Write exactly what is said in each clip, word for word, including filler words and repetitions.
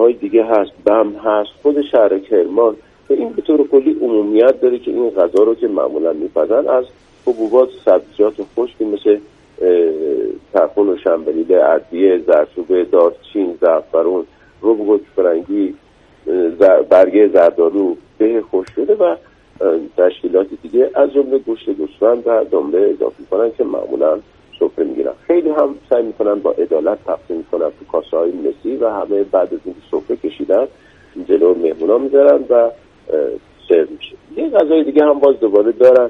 های دیگه هست، بم هست، خود شهر کرمان که این به طور کلی عمومیت داره که این غذا رو که معمولا میپزن از حبوبات سبزیجات خشکی مثل ترخون و شنبلیل، ادویه، زردچوبه، دارچین، زعفرون، رب فرنگی، برگه زردآلو، به خشک شده و تشکیلات دیگه از جمله گوشت گوسفند و دنبه اضافه می‌کنن که معمولا سفره میگیرن. خیلی هم سعی میکنن با عدالت تقسیم کنن تو کاسه های مسی و همه بعد از اینکه سفره کشیدن جلو مهمونا میذارن و سرو میشه. یه غذای دیگه هم باز دوباره دارن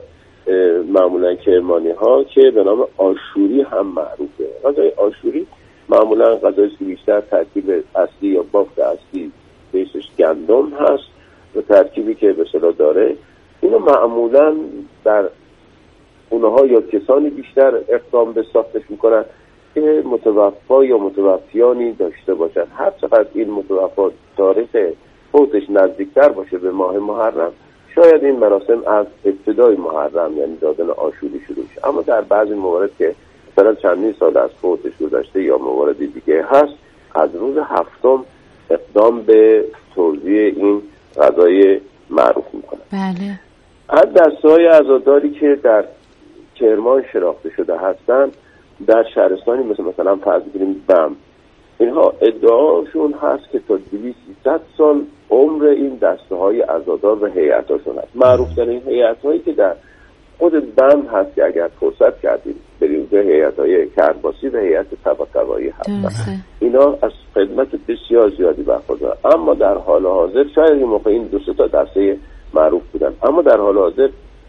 معمولا کرمانی ها که به نام آشوری هم معروفه. غذای آشوری معمولا غذایی که بیشتر ترکیب اصلی یا بافت اصلی بیسش گندم هست و ترکیبی که به اصطلاح داره اینو معمولا در اونها یا کسانی بیشتر اقدام به ساختش میکنن که متوفا یا متوفیانی داشته باشن. هر چقدر این متوفا تاریخ فوتش نزدیکتر باشه به ماه محرم، شاید این مراسم از ابتدای محرم یعنی دادن آشوری شروع شه. اما در بعضی موارد که مثلا چندین سال از فوتش گذشته یا موارد دیگه هست، از روز هفتم اقدام به توزیع این غذای معروف میکنن. بله. از دسته‌های عزاداری که در کرمان شناخته شده هستن در شهرستانی مثل مثلا فرض بگیریم بم، اینها ادعاشون هست که تا دویست سیصد سال عمر این دسته‌های عزادار و هیئت‌هاشون هست. معروف‌ترین هیئت‌هایی که در خود بم هست که اگر فرصت کردیم بریم به هیئت‌های کرباسی و هیئت طباطبایی هستن، اینا از خدمت بسیار زیادی برخوردارن. اما در حال حاضر شاید این موقع این دو سه تا دسته معروف بودن، اما در حال حاضر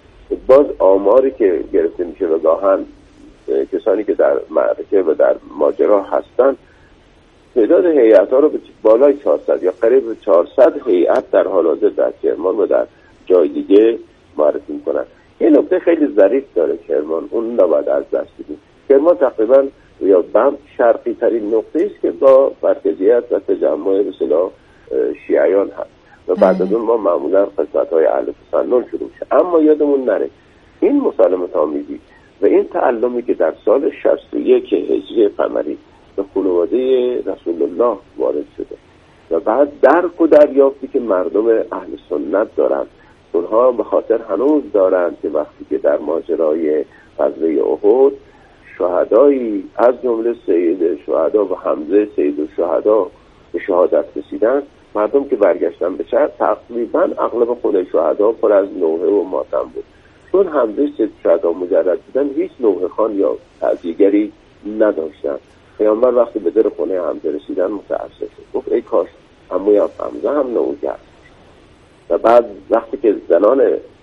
باز آماری که گرفته میشه و گاهن کسانی که در معرکه و در ماجرا هستن تعداد هیئت‌ها رو به بالای چهارصد یا قریب به چهارصد هیئت در حال حاضر در کرمان و در جای دیگه معرفی میکنن. یه نکته خیلی ظریف داره کرمان، اون نباید از دست بدیم. کرمان تقریبا یا بم شرقی ترین نقطه است که با مرکزیت و تجمع به اصطلاح شیعیان هست و بعد از اون ما معمولا قسمت‌های اهل تسنن شروع میشه. اما یادمون نره این مسالمت آمیزی و این تعلمی که در سال شصت و یک هجری قمری به خانواده رسول الله وارد شده و بعد درک و دریافتی که مردم اهل سنت دارن، اونها به خاطر هنوز دارن که وقتی که در ماجرای غزوه احد شهدایی از جمله سید شهدا و حمزه سید الشهدا به شهادت رسیدن، مردم که برگشتن به شهر تقریبا اغلب خونه شهدا پر از نوحه و ماتم بود. چون حمزه سید شهدا مجرد بودن هیچ نوحه خان یا تعزیه‌گری نداشتن. پیامبر وقتی به در خونه حمزه رسیدن متأسف شد، گفت ای کاش عموی حمزه هم نوحه کرد. و بعد وقتی که زنان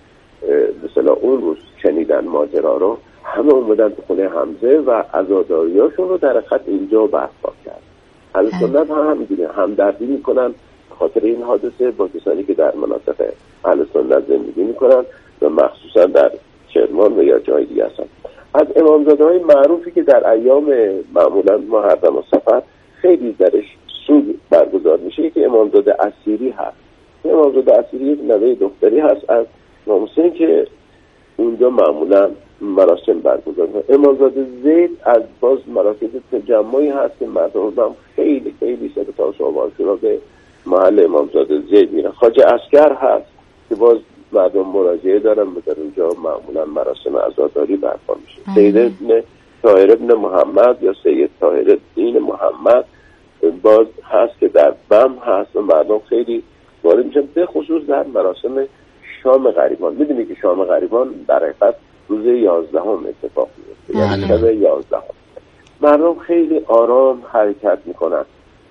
مثلا اون روز شنیدن ماجرا رو، همه اومدن تو خونه حمزه و عزاداریاشون رو در خط اینجا برپا کرد. اهل سنت هم همینجوری همدردی میکنن خاطر این حادثه با کسانی که در مناطق اهل سنت زندگی میکنن و مخصوصا در کرمان و یا جای دیگه هستن. از امامزاده های معروفی که در ایام معمولا محرم و صفر خیلی درش سود برگزار میشه که امامزاده اسیری هست. امامزاده اسیری یک نوه دختری هست از امام حسین که اونجا معمولا مراسم برگزار میشه. امامزاده زید از باز مراسم تجمعی هست که مردم خیلی خیلی سر تا صبح به محل امامزاده زید میرن. خواجه عسکر هست که باز مردم مراجعه دارن و در اونجا معمولا مراسم عزاداری برپا میشه. سید ابن طاهر ابن محمد یا سید طاهر الدین محمد باز هست که در بم هست و مردم خیلی وارد میشن، به خصوص در مراسم شام غریبان. میدونی که شام غریبان در حقیقت روز یازدهم اتفاق میفته، یعنی شب یازدهم. مردم خیلی آرام حرکت میکنن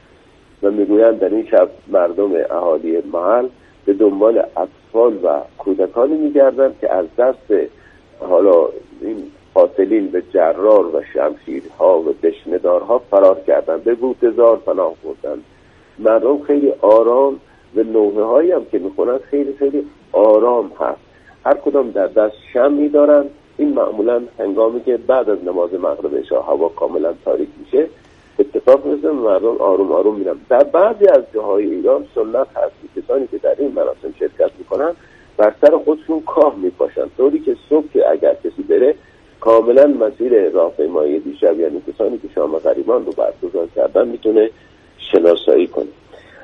و میگویند در این شب مردم اهالی محل به دنبال اطفال و کودکانی میگردن که از دست حالا این قاتلین به جرار و شمشیرها و دشندارها فرار کردن، به بوتزار پناه بردن. مردم خیلی آرام و نوحه هایی هم که میخونن خیلی خیلی آرام هست. هر کدام در دست شمعی دارن. این معمولا هنگامی که بعد از نماز مغرب عشا هوا کاملا تاریک میشه اتفاق میفته، مردم آروم آروم میرن. در بعضی از جاهای ایران سنت هست که کسانی که در این مراسم شرکت میکنن بر سر خودشون کاه میپاشن، طوری که صبح که اگر کسی بره کاملا مسیر راهپیمایی دیشب، یعنی کسانی که شام غریبان رو برگزار کردن، میتونه شناسایی کنه.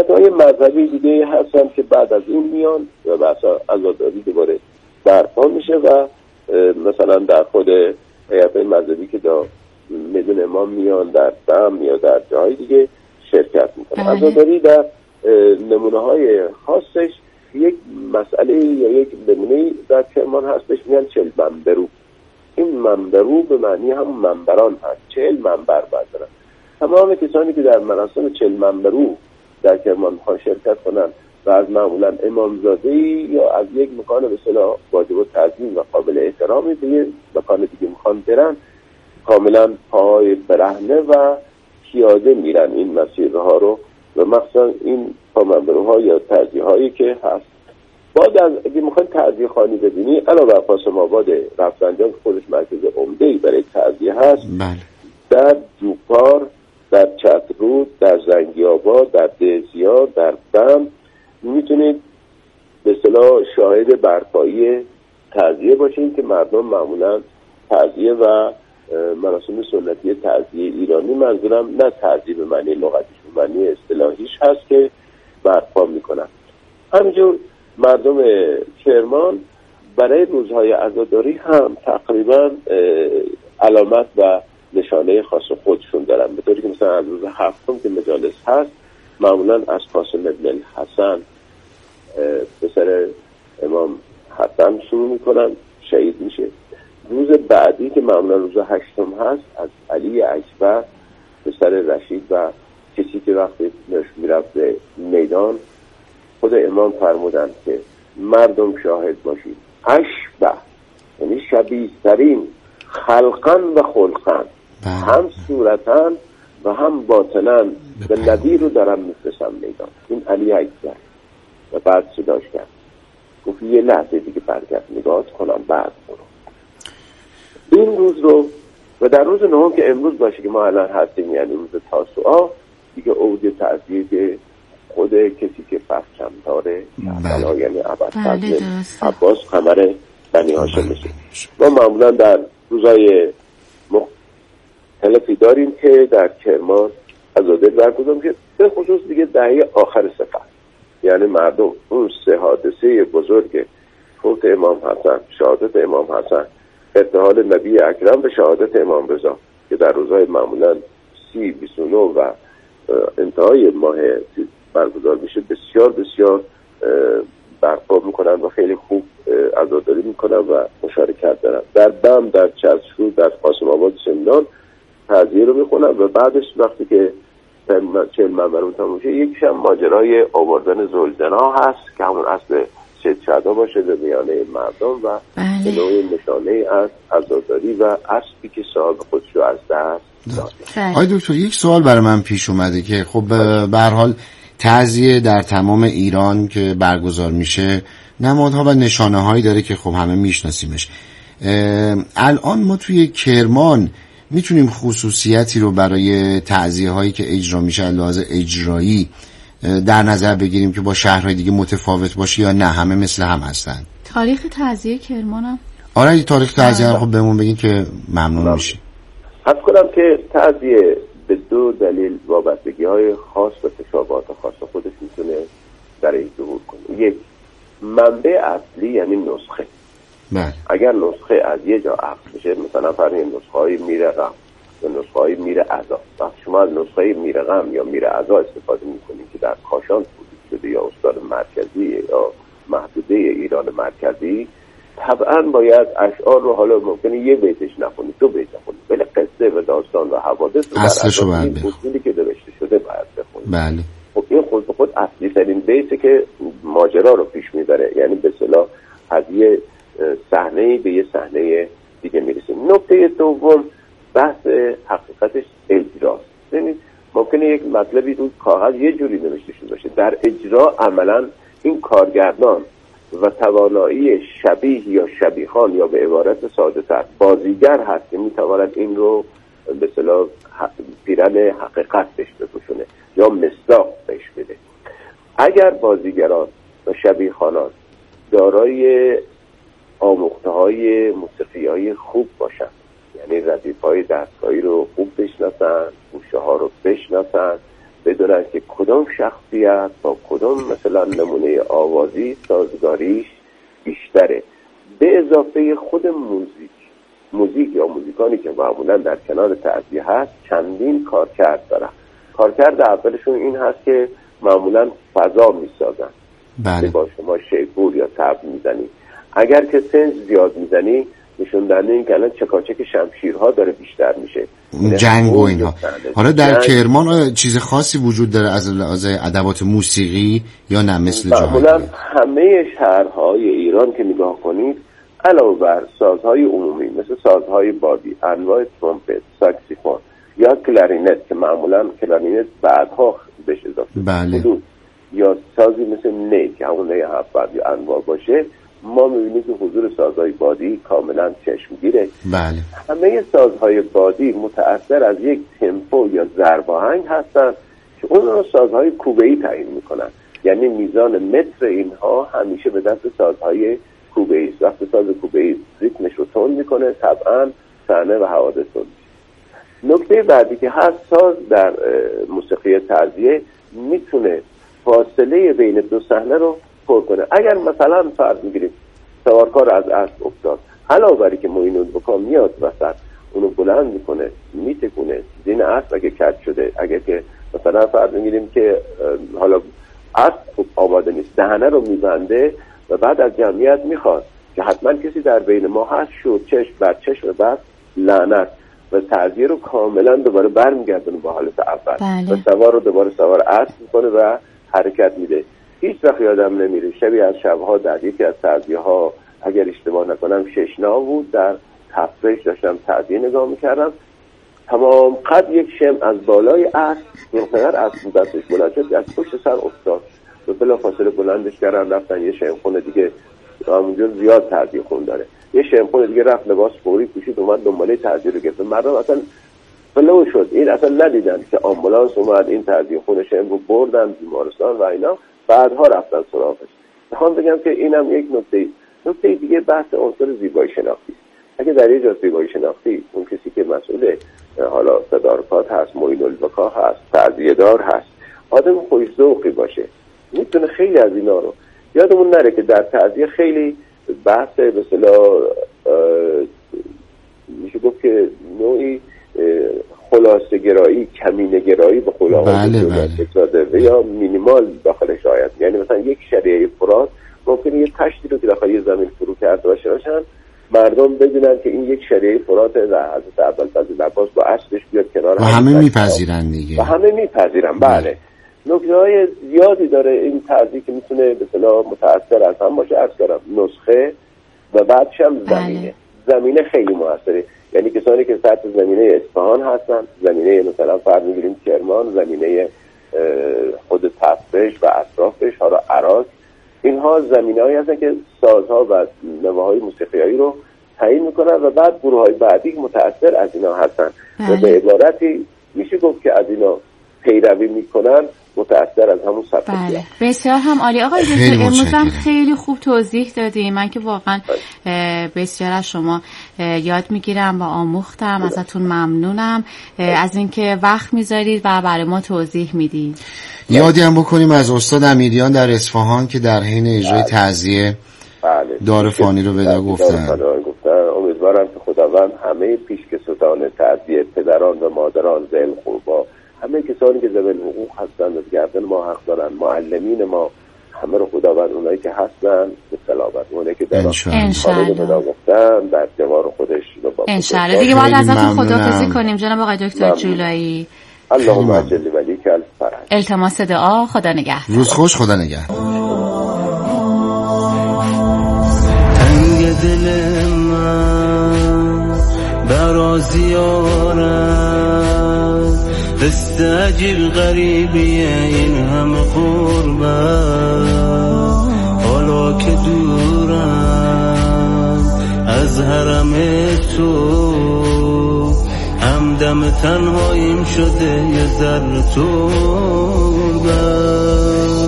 شرکت‌های مذهبی دیگه هستن که بعد از این میان و بحث عزاداری دوباره برپا میشه و مثلا در خود هیئت مذهبی که دا میدون امام میان در دم یا در جای دیگه شرکت میکنه. عزاداری در نمونه های خاصش یک مسئله یا یک نمونه در کرمان هستش، میگن چل منبرو. این منبرو به معنی هم منبران هست، چل منبر بردارن. تمام کسانی که در مراسم چل منبرو در کرمان میخوان شرکت کنن و از معمولا امامزاده‌ای یا از یک مکان به اصطلاح واجب التعظیم و قابل احترامی به یک مکان دیگه میخوان برن، کاملا پای برهنه و پیاده میرن این مسیرها رو و مخصوصا این پامنبروها یا تعزیه هایی که هست. بعد از اگه میخوان تعزیه خانی ببینی علاوه بر قاسم آباد رفسنجان که خودش مرکز عمده‌ای برای تعزیه هست، بله. در جوپار، در چترود، در زنگی آباد، در دهزیار، در دم میتونید به اصطلاح شاهد برپایی تعزیه باشین که مردم معمولا تعزیه و مراسم سنتی تعزیه ایرانی، منظورم نه تعزیه به معنی لغتیش، به معنی اصطلاحیش هست که برپا میکنن. همینجور مردم کرمان برای روزهای عزاداری هم تقریبا علامت و نشانه خاص خودشون دارن، به طوری که مثلا از روز هفتم که مجالس هست معمولا از قاسم ابن الحسن پسر امام حسن شروع میکنن، شهید میشه. روز بعدی که معمولا روز هشتم هست از علی اکبر پسر رشید و کسی که وقتی میرفت به میدان خود امام فرمودند که مردم شاهد باشید، اشبه یعنی شبیه ترین خلقن و خلقن، هم صورتن و هم باطنن به نبی رو دارم میفرستم میدان. این علی اکبر و بعد صداش کرد گفت یه لحظه دیگه برگرد نگاه کنم بعد برو. این روز رو و در روز نهم که امروز باشه که ما الان هستیم، یعنی روز تاسوعا دیگه عود تعزیه که خود کسی که پرچمداره بله. یعنی عباس عباس قمر بنی هاشم میشه. ما معمولا در روزهای مختلفی داریم که در کرمان عزاداری برگزار میشه، به خصوص دیگه دهه آخر سفر، یعنی مردم اون سه حادثه بزرگ فوت امام حسن، شهادت امام حسن، ارتحال نبی اکرم به شهادت امام رضا که در روزهای معمولا سی بیست و نه و انتهای ماه برگزار میشه، بسیار بسیار برپا میکنن و خیلی خوب عزاداری میکنن و مشارکت دارن. در دم، در چترود، در قاسم آباد سمنان تعزیه رو میخونن و بعدش وقتی که چهل منبرون تموم میشه یکیش هم ماجرای آوردن زلزنا هست که همون اصل سید شهدا باشه به میانه مردم و به نوعی نشانه از عزاداری و اسبی که صاحب خودش رو از دست داده. آقای دکتر یک سوال برای من پیش اومده که خب به هر حال تعزیه در تمام ایران که برگزار میشه نمادها و نشانه هایی داره که خب همه میشناسیمش. الان ما توی کرمان میتونیم خصوصیتی رو برای تعزیه هایی که اجرا میشه لحاظ اجرایی در نظر بگیریم که با شهرهای دیگه متفاوت باشه یا نه همه مثل هم هستن؟ تاریخ تعزیه کرمانم آره تاریخ تعزیه خب بهمون بگین که ممنون میشیم. حد کنم که تعزیه به دو دلیل وابستگی های خاص و تشابهات خاص خودش میتونه برای ظهور کنه. یک، منبع اصلی یعنی نسخه. بله. اگر نسخه از یه جا اخذ بشه، مثلا فرض نسخه های میره غم و نسخه های میره عزا، وقتی شما از نسخه میره غم یا میره عزا استفاده میکنید که در کاشان تولید شده یا استان مرکزی یا محدوده ایران مرکزی، طبعا باید اشعار رو حالا ممکنه یه بیتش نخونید، دو بیت نخونید، ولی قصه و داستان و حوادث رو اصلشو در اصولی که نوشته شده باید بخونید. بله. خب این خود به خود اصلی ترین بیته که ماجرا رو پیش میبره، یعنی به اصطلاح از یه صحنه به یه صحنه دیگه میرسیم. نکته دوم بحث حقیقتش اجراست. ببینید ممکنه یک مطلبی رو کاغذ یه جوری نوشته شده باشه، در اجرا عملاً این کارگردان و توانایی شبیه یا شبیخان یا به عبارت ساده تر بازیگر هست که میتواند این رو به اصطلاح پیرن حقیقت بهش بپوشونه یا مصداق بهش بده. اگر بازیگران و شبیخانان دارای آموخته های موسیقی های خوب باشن، یعنی ردیف های دستگاهی رو خوب بشناسن، گوشه ها رو بشناسن بدونن که کدام شخصیت با کدام مثلا نمونه آوازی سازگاریش بیشتره. به اضافه خود موزیک موزیک یا موزیکانی که معمولا در کنار تعزیه هست چندین کارکرد دارن. کارکرد اولشون این هست که معمولا فضا میسازن. بله. با شما شیپور یا تبل میزنی، اگر که سنج زیاد میزنی نشون دهنده این که الان چکاچک شمشیرها داره بیشتر میشه، جنگ و اینا. حالا در کرمان چیز خاصی وجود داره از لحاظ ادوات موسیقی یا نه مثل جاهای معمولا همه شهرهای ایران که نگاه کنید علاوه بر سازهای عمومی مثل سازهای بادی، انواع ترومپت، ساکسیفون یا کلارینت که معمولا کلارینت بعدها بهش اضافه بله. یا سازی مثل نی که همون نی هفت یا انواع باشه، ما می‌بینیم که حضور سازهای بادی کاملا چشمگیره. بله. همه سازهای بادی متأثر از یک تمپو یا ضرب آهنگ هستن که اون رو سازهای کوبه‌ای تعیین میکنن، یعنی میزان متر اینها همیشه به دست سازهای کوبه‌ای است. وقتی ساز کوبه‌ای ریتمش رو تند میکنه طبعا صحنه و حوادث تند. نکته بعدی که هست، ساز در موسیقی تعزیه میتونه فاصله بین دو صحنه رو پر کنه. اگر مثلا فرض میگیریم سوارکار از اسب افتاد، علاوه بر اینکه معین البکا میاد وسط اونو بلند میکنه میتکونه، زین اسب اگه کج شده، اگه که مثلا فرض میگیریم که حالا اسب خوب آماده نیست دهنه رو میبنده و بعد از جمعیت میخواد که حتما کسی در بین ما هست، شد چشم بر چشم بس لعنت و تعزیه رو کاملا دوباره برمیگردونه به حالت اول. بله. و سوار رو دوباره سوار اسب میکنه و حرکت میده. هیچ وقت یادم نمیره شبی از شبها در یکی از تعزیه ها، اگر اشتباه نکنم ششنا بود، در تفریش داشتم تعزیه نگاه میکردم، تمام قد یک شم از بالای اسب اینقدر اسب دستش بلند شد از پشت سر افتاد و بلا فاصله بلندش کردن رفتن یه شمخونه دیگه، همونجا زیاد تعزیه خون داره، یه شمخونه دیگه رفت لباس فوری پوشید اومد دنباله تعزیه رو گرفت. مردم اصلا فلو شد، این اصلا ندیدن که آمبولانس اومد این تعزیه خون شم رو بردن بیمارستان و اینا، بعدها رفتن سراغش. میخوام بگم که اینم یک نکته نکته دیگه بحث عنصر زیبایی شناختی. اگه در یه جا زیبایی شناختی اون کسی که مسئول حالا تدارکات هست، معین البکا هست، تعزیه دار هست، آدم خوش ذوقی باشه، میتونه خیلی از اینا رو. یادمون نره که در تعزیه خیلی بحث به اصطلاح میشه گفت که نوعی خلاصه گرایی، کمینه گرایی به خلاصه بله بله. و یا مینیمال داخلش آید. یعنی مثلا یک شریعه فرات ممکنه یه تشتی رو که داخل یه زمین فرو کرده باشه باشن، مردم بدونن که این یک شریعه فرات و حضرت ابوالفضل عباس با اصلش بیاد کنار و همه میپذیرن دیگه. و همه میپذیرن بله. نکته های زیادی داره این تعزیه که میتونه به اصطلاح متأثر از هم باشه. عرض کردم نسخه و بعدش هم زمینه. بله. زمینه خیلی موثره. یعنی کسانی که سطح زمینه اصفهان هستن، زمینه مثلا فرض میگیریم کرمان، زمینه خود تفرش و اطرافش، حالا عراق، اینها زمینه‌هایی هستن که سازها و نواهای موسیقیایی رو تعیین میکنن و بعد گروه‌های بعدی متأثر از اینا هستن. بله. و به عبارتی میشه گفت که از اینا پیروی میکنن، متأثر از همون سبک. بله بسیار هم عالی. آقای دکتر امروز هم خیلی خوب توضیح دادیم. من که واقعا بسیار از شما یاد میگیرم و آموختم. ازتون ممنونم از اینکه وقت میذارید و برای ما توضیح میدید. یادی هم بکنیم از استاد امیریان در اصفهان که در حین اجرای تعزیه دار فانی رو بدا گفتن. امیدوارم که خداوند همه پیشکسوتان تعزیه، پدران و مادران، ذل قربا، همه کسانی که ذوی حقوق هستند و گردن ما حق دارن، معلمین ما، همه رو خداوند اونایی که هستن به سلامت، اونایی که در خانه بدا گفتن در جوار خودش رو با انشالله. دیگه باید ازتون خداحافظی کنیم جناب آقای دکتر جولایی. اللهم اجل ولی کل فرج. التماس دعا. خدا نگهدار. روز خوش. خدا نگهدار. تنگ دل من برا زیارت، دست عجیب غریبیه این همه قربت، حالا که دورم از حرم تو، همدم تنهاییم شده یه ذره تربت،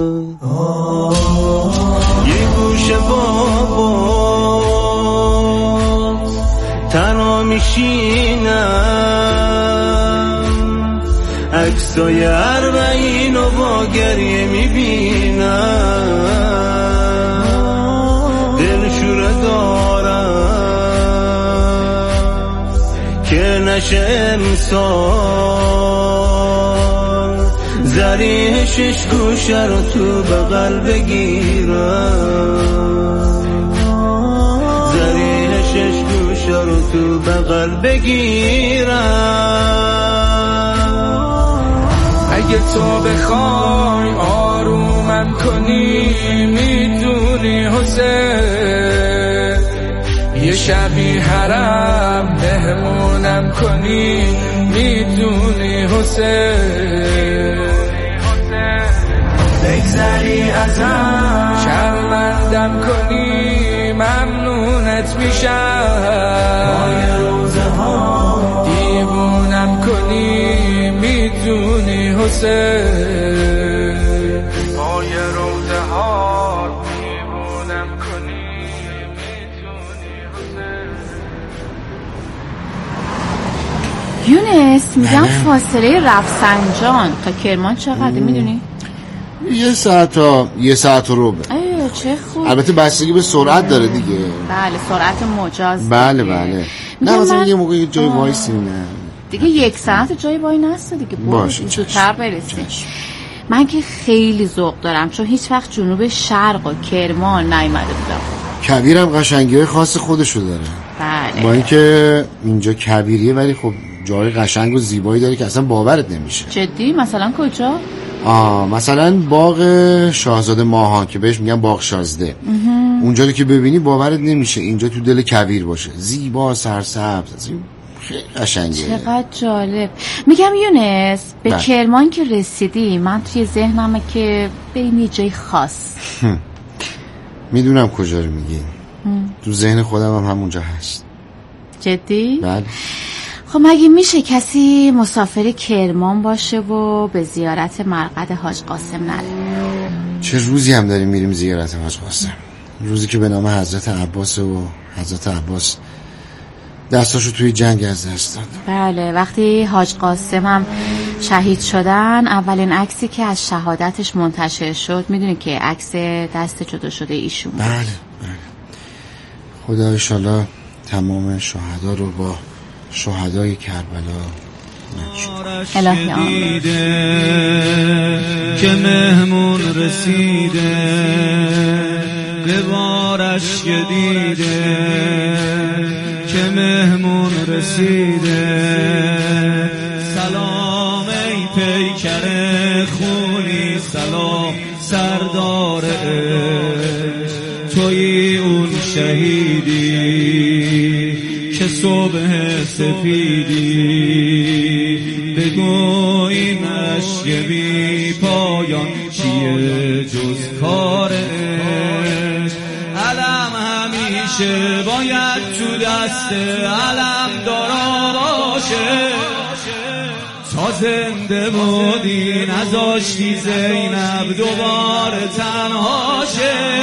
یه گوشه بابا تنها میشینم، عکسای اربعین با گریه میبینم دلشوره دارم که نشه انسان زریح شش گوشه رو تو بغل بگیرم زریح شش گوشه رو تو بغل بگیرم اگه تو بخوای آرومم کنی میدونی حسین یه شبی حرم مهمونم کنی میدونی حسین بگذری ازم شرمندم کنی ممنونت میشم با یه روزه ها دیوونم کنی میدونی حسین با یه روزه ها دیوونم کنی میدونی حسین. یونس میگم فاصله رفسنجان تا کرمان چقدر میدونی؟ یه ساعت تا یه ساعت رو به ایوه چه خوب. البته بستگی به سرعت داره دیگه. بله سرعت مجاز. بله بله. نه مثلا یه موقع یه جای وایسی نه دیگه یک ساعت جای وای نسته دیگه. باشه زودتر برسیم. من که خیلی ذوق دارم چون هیچ وقت جنوب شرق و کرمان نیومده بودم. کویر هم قشنگی‌های خاص خودشو داره. بله. با اینکه اینجا کویریه ولی خب جای قشنگ و زیبایی داره که اصلا باورت نمیشه. جدی؟ مثلا کجا؟ آه مثلا باغ شاهزاده ماهان که بهش میگن باغ شازده. اونجا رو که ببینی باورت نمیشه اینجا تو دل کویر باشه. زیبا سرسبز خیلی قشنگه. چقدر جالب. میگم یونس به بله. کرمان که رسیدی من توی ذهنمه که بریم یه جای خاص. میدونم کجا رو میگی. تو ذهن خودم هم همونجا هست. جدی؟ بله. خب مگه میشه کسی مسافر کرمان باشه و به زیارت مرقد حاج قاسم نره؟ چه روزی هم داریم میریم زیارت حاج قاسم. روزی که به نام حضرت عباس و حضرت عباس دستاشو توی جنگ از دست داد. بله وقتی حاج قاسم هم شهید شدن اولین عکسی که از شهادتش منتشر شد میدونی که عکس دست جدا شده ایشون. بله بله. خدا انشالله تمام شهدا رو با شهدای کربلا الهی آمین. که مهمون رسیده به بارش دیده که مهمون رسیده سلام ای پیکر خونی سلام سردار عشق توی اون شهیدی که صبح سفیدی بگو این عشق بی پایان چیه جز کار عشق علم همیشه باید تو دست علم دارا باشه تا زنده بودی نذاشتی زینب دوباره تنها شه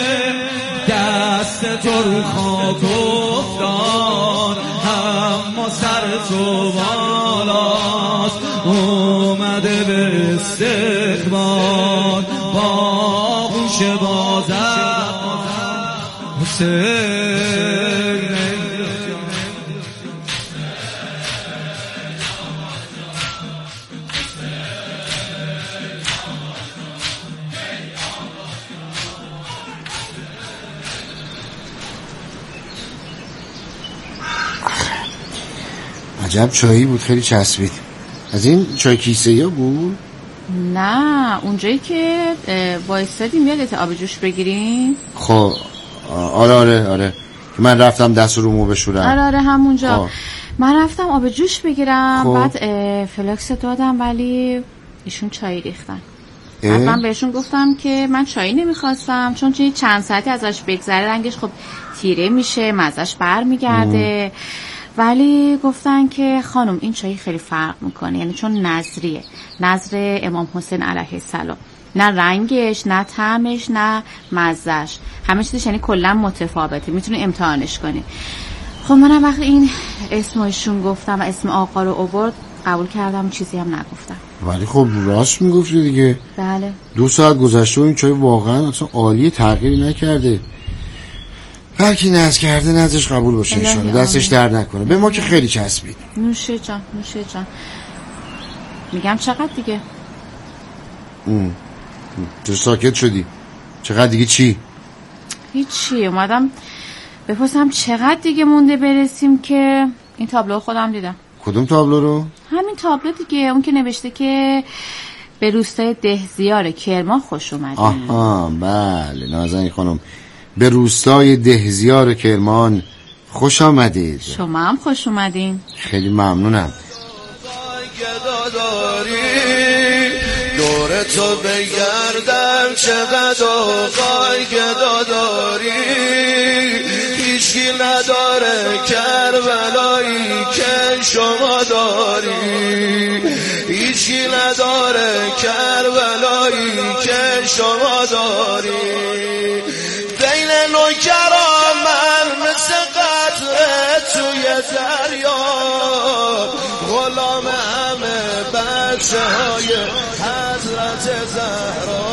دست تو رو خاک افتاد اما سر تو بالاست اومده به استقبال با گوش بازم حسین عجب چایی بود خیلی چسبید. از این چای کیسه یا بود؟ نه اونجایی که وایستادیم یادت آب جوش بگیریم. خب آره آره آره من رفتم دست رو مو بشورم. آره آره همونجا آه. من رفتم آب جوش بگیرم خب. بعد فلکس دادم ولی ایشون چای ریختن. من بهشون گفتم که من چای نمیخواستم چون چه چند ساعتی ازش بگذره رنگش خب تیره میشه مزهش بر میگرده ولی گفتن که خانم این چای خیلی فرق میکنه یعنی چون نظریه نظر امام حسین علیه السلام نه رنگش نه طعمش نه مزهش همه چیزش یعنی کلا متفاوته میتونی امتحانش کنی. خب منم وقتی این اسمشون گفتم و اسم آقا رو آورد قبول کردم و چیزی هم نگفتم. ولی خب راست میگفتی دیگه. بله. دو ساعت گذشته و این چای واقعا اصلا عالیه، تغییری نکرده. هر کی ناز کرده نازش قبول باشه ان شاءالله، دستش درد نکنه. به ما که خیلی چسبید. نوشه جان، نوشه جان. میگم چقدر دیگه؟ ام. تو ساکت شدی؟ چقدر دیگه چی؟ هیچی، اومدم بپرسم چقدر دیگه مونده برسیم که این تابلو خودم دیدم. کدوم تابلو رو؟ همین تابلو دیگه، اون که نوشته که به روستای دهزیار کرمان خوش اومدین. آها بله نازنین خانم، به روستای دهزیار کرمان خوش آمدید. شما هم خوش اومدین. خیلی ممنونم. دور تو بگردم چقدر آقای گداداری، هیچی نداره کربلایی که شما داری، هیچی نداره کربلایی که شما داری. بین نوکران من مثل قطره توی دریا، غلام همه بچه های حضرت زهرا،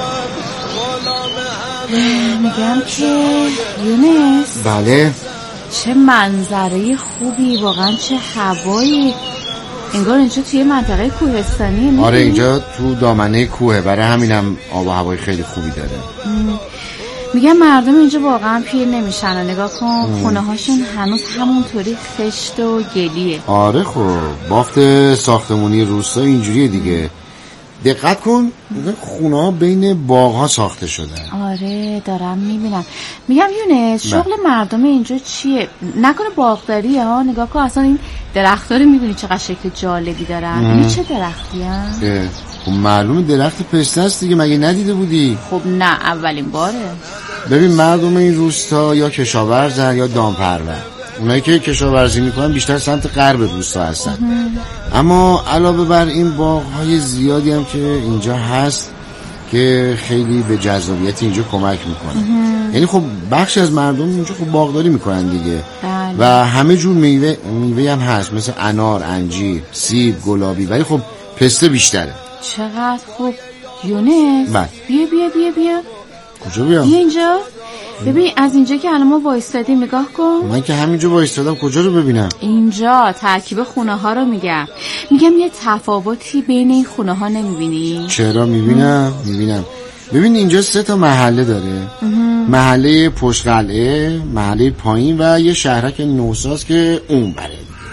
غلام همه. میگم که یونس، بله چه منظره خوبی، واقعا چه هوایی، انگار اینجا توی منطقه کوهستانی. آره اینجا تو دامنه کوه، برای همینم آب و هوای خیلی خوبی داره. میگم مردم اینجا واقعا پیر نمیشن، نگاه کن خونه هاشون هنوز همونطوری خشت و گلیه. آره خب بافت ساختمونی روستا اینجوریه دیگه. دقت کن خونه ها بین باغ ها ساخته شدن. آره دارم میبینم. میگم یونس شغل مردم اینجا چیه؟ نکنه باغداریه ها؟ نگاه کن اصلا این درخت ها رو میبینی چقدر شکل جالبی دارن. این چه درختی هم؟ خب معلومه درخت پسته است دیگه، مگه ندیده بودی؟ خب نه اولین باره. ببین مردم این روستا یا کشاورزن یا دامپرور. اونایی که کشاورزی میکنن بیشتر سمت غرب روستا هستن. اما علاوه بر این باغ‌های زیادی هم که اینجا هست که خیلی به جذابیت اینجا کمک میکنه. یعنی خب بخش از مردم اینجا خب باغداری میکنن دیگه. بله. و همه جور میوه میوه هم هست، مثل انار، انجیر، سیب، گلابی، ولی خب پسته بیشتره. چقدر خوب. یونس بله. بیا بیا بیا بیا. کجا بیام؟ بیا اینجا. ببین از اینجا که الان ما وایستادیم نگاه کن. من که همینجا وایستادم، کجا رو ببینم؟ اینجا ترکیب خونه ها رو میگم. میگم یه تفاوتی بین این خونه ها نمیبینی؟ چرا میبینم میبینم. ببین اینجا سه تا محله داره. محله پشت قلعه، محله پایین و یه شهرک نوساز که اون بره.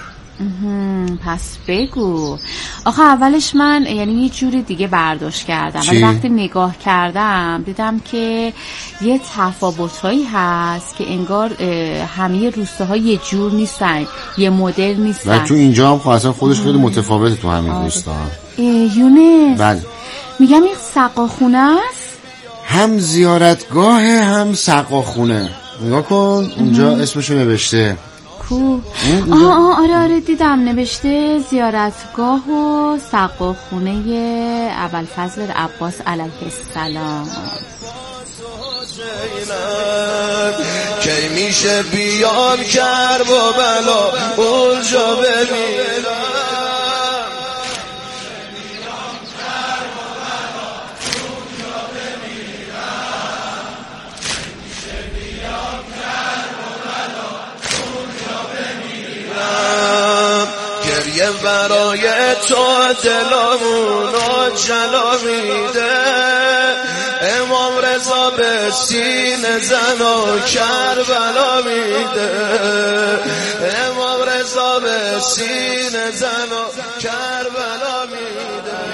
پس بگو. آخه اولش من یعنی یه جوری دیگه برداشت کردم، ولی وقتی نگاه کردم دیدم که یه تفاوتایی هست که انگار همه روستاها یه جور نیستن، یه مدل نیستن. و تو اینجا هم خواستن خودش خیلی متفاوته تو همین روستا. یونس بله. میگم این سقاخونه است؟ هم زیارتگاه هم سقاخونه. نگاه کن اونجا اسمشو نوشته. کو؟ آه آه آره آره دیدم نوشته زیارتگاه و سقاخونه ابوالفضل عباس علیه السلام. کی میشه بیام کرب و بلا اونجا ببینم، گریه برای تو دلمونو جلا میده، امام رضا به سینه زن و کربلا میده، امام رضا به سینه زن و کربلا میده.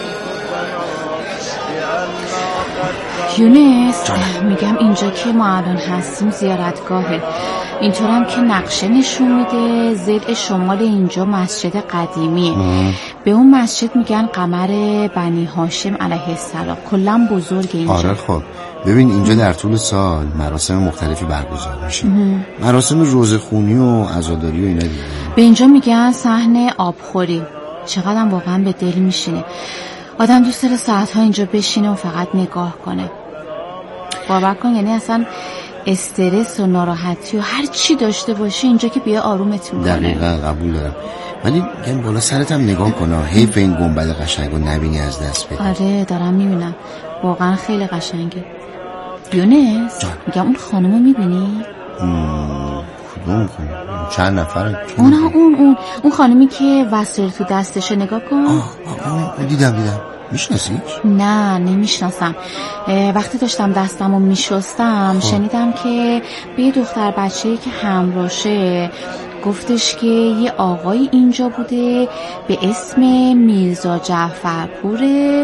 یونس میگم اینجا که ما الان هستیم زیارتگاهه، اینطورم که نقشه نشون میده ضلع شمال اینجا مسجد قدیمیه. به اون مسجد میگن قمر بنی هاشم علیه السلام، کلا بزرگ اینجا. آره خب ببین اینجا در طول سال مراسم مختلفی برگزار میشه، مراسم روزخونی و عزاداری و اینا دیگه. به اینجا میگن صحن آبخوری. چقدر واقعا به دل میشینه، آدم دوست داره ساعت‌ها اینجا بشینه و فقط نگاه کنه. باور کن یعنی اصلا استرس و ناراحتی و هر چی داشته باشی اینجا که بیا آرومت میکنه. دقیقاً قبول دارم، ولی میگم بالا سرت هم نگاه کنه، حیف این گنبد قشنگو نبینی از دست بدی. آره دارم میبینم، واقعا خیلی قشنگه. یونس میگم اون خانمو میبینی؟ کدوم خانم؟ چند نفره؟ اون اون اون اون خانمی که وسایل تو دستشه، نگاه کن. آه آه آه دیدم دیدم. میشناسیش؟ نه نمیشناسم. وقتی داشتم دستمو میشستم شنیدم که به یه دختر بچه‌ای که همراشه گفتش که یه آقای اینجا بوده به اسم میرزا جعفرپور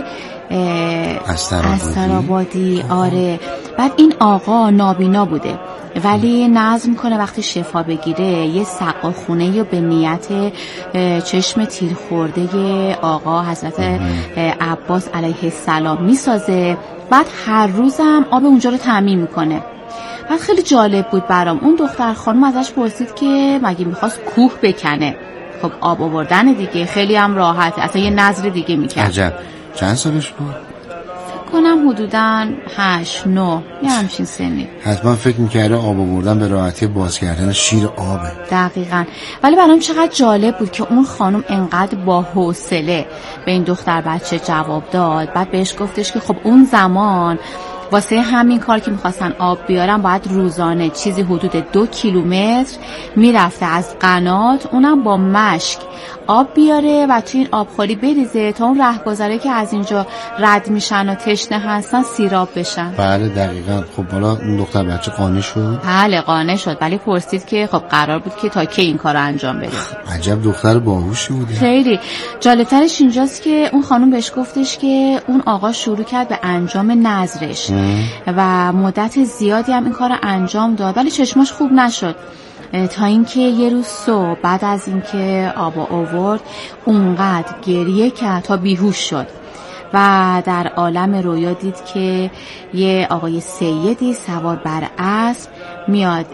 استرابادی. آره، بعد این آقا نابینا بوده ولی نظم کنه وقتی شفا بگیره یه سقا خونه یا به نیت چشم تیر خورده آقا حضرت عباس علیه السلام میسازه، بعد هر روزم آب اونجا رو تامین میکنه. بعد خیلی جالب بود برام. اون دختر خانم ازش پرسید که مگه میخواست کوه بکنه؟ خب آب آوردن دیگه، خیلی هم راحته، اصلا یه نظر دیگه میکرد. عجب. چند سالش بود؟ کنم حدوداً هشت نه یه همچین سنی. حتما فکر میکرده آب آوردن به راحتی باز کردن شیر آبه. دقیقاً. ولی برام چقدر جالب بود که اون خانم انقدر با حوصله به این دختر بچه جواب داد. بعد بهش گفتش که خب اون زمان واسه همین کار که میخواستن آب بیارن باید روزانه چیزی حدود دو کیلومتر میرفته از قنات، اونم با مشک آب بیاره و توی این آبخوری بریزه تا اون رهگذره که از اینجا رد میشن و تشنه هستن سیراب بشن. بله دقیقاً. خب حالا اون دختر بچه قانع شد؟ بله قانع شد، ولی پرسید که خب قرار بود که تا کی این کار رو انجام بده. عجب دختر باهوشی بوده. خیلی جالبترش اینجاست که اون خانم بهش گفتش که اون آقا شروع کرد به انجام نذرش و مدت زیادی هم این کار رو انجام داد ولی چشماش خوب نشد، تا اینکه یه روز صبح بعد از اینکه آب آورد اونقدر گریه کرد تا بیهوش شد و در عالم رویا دید که یه آقای سیدی سوار بر اسب میاد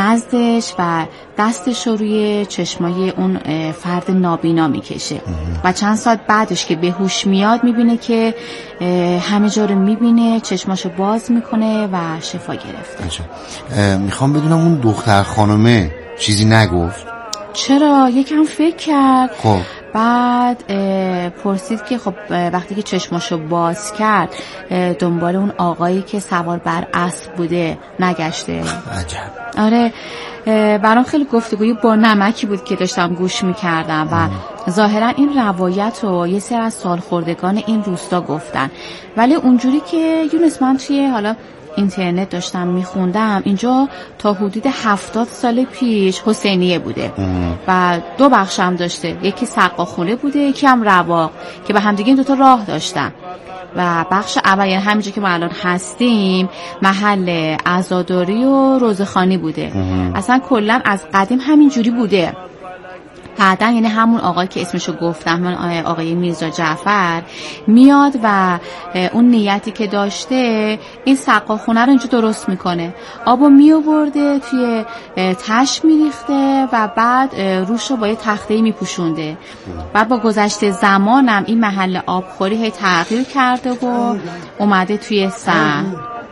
نزدش و دستش رو روی چشمای اون فرد نابینا میکشه و چند ساعت بعدش که به هوش میاد میبینه که همه جا رو میبینه، چشماشو باز میکنه و شفا گرفته. میخوام بدونم اون دختر خانمه چیزی نگفت؟ چرا؟ یکم فکر کرد. خب بعد پرسید که خب وقتی که چشماشو باز کرد دنبال اون آقایی که سوار بر اسب بوده نگشته. عجب. آره برام خیلی گفتگوی با نمکی بود که داشتم گوش میکردم و ظاهرا این روایت رو یه سری از سالخوردگان این روستا گفتن، ولی اونجوری که یونس من توی حالا اینترنت داشتم میخوندم اینجا تا حدود هفتاد سال پیش حسینیه بوده و دو بخش هم داشته، یکی سقاخونه بوده یکی هم رواق که به همدیگه این دوتا راه داشتن و بخش اول یعنی همینجا که ما الان هستیم محل عزاداری و روزخوانی بوده. اصلا کلا از قدیم همینجوری بوده. بعدن یعنی همون آقای که اسمشو گفتم من آقای میرزا جعفر میاد و اون نیتی که داشته این سقاخونه رو اینجا درست میکنه، آبو میآورده توی تش میریخته و بعد روش رو با یه تخته‌ای میپوشونده. بعد با گذشت زمانم این محل آبخوری هی تغییر کرده و اومده توی سن.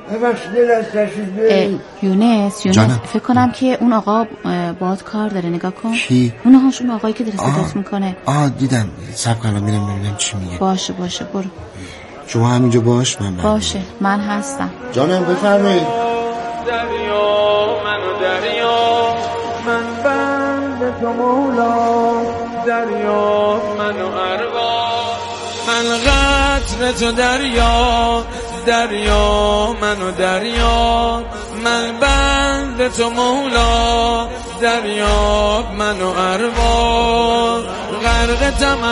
یونس یونس فکر کنم که اون آقا باهات کار داره، نگاه کن. کی؟ اون هاشون آقایی که داره صدات میکنه. آه دیدم، صبر کن میرم ببینم چی میگه. باشه باشه برو. شما همینجا باش من باشه من هستم. جانم بفرمایید. دریا منو دریا من بند تو مولا، دریا منو ارواح من قطر تو دریا، دریا منو دریا من بند تو مولا، دریا منو ارواح غرق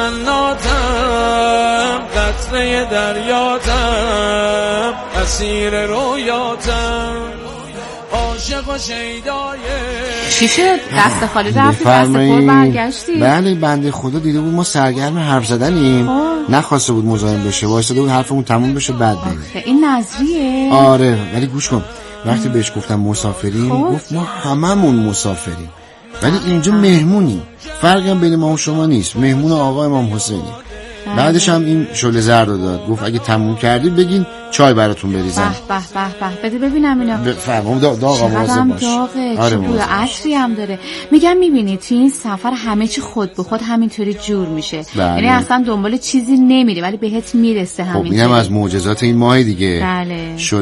تمناتم، قطره دریاتم، اسیر رویاتم، عاشق و شیدای. چی شد؟ دست خالی رفتی دست پر برگشتی؟ بله بنده خدا دیده بود ما سرگرم حرف زدنیم، نخواسته بود مزاحم بشه، وایساده بود حرفمون تموم بشه بعد بریم. این نظریه؟ آره ولی گوش کن، وقتی بهش گفتم مسافریم گفت ما هممون مسافریم ولی اینجا مهمونیم، فرقی هم بین ما و شما نیست، مهمون آقا امام حسینی. بله. بعدش هم این شله زرد رو داد، گفت اگه تموم کردید بگین چای براتون بریزم. به به به به بده ببینم اینا بفرمایید. داغ داغ آموزه باش. داغه آره بوی عطری هم داره. میگم میبینی تو این سفر همه چی خود به خود همینطوری جور میشه، یعنی اصلا دنبال چیزی نمیری ولی بهت میرسه همینطوری. خب اینم از معجزات این ماه دیگه. بله.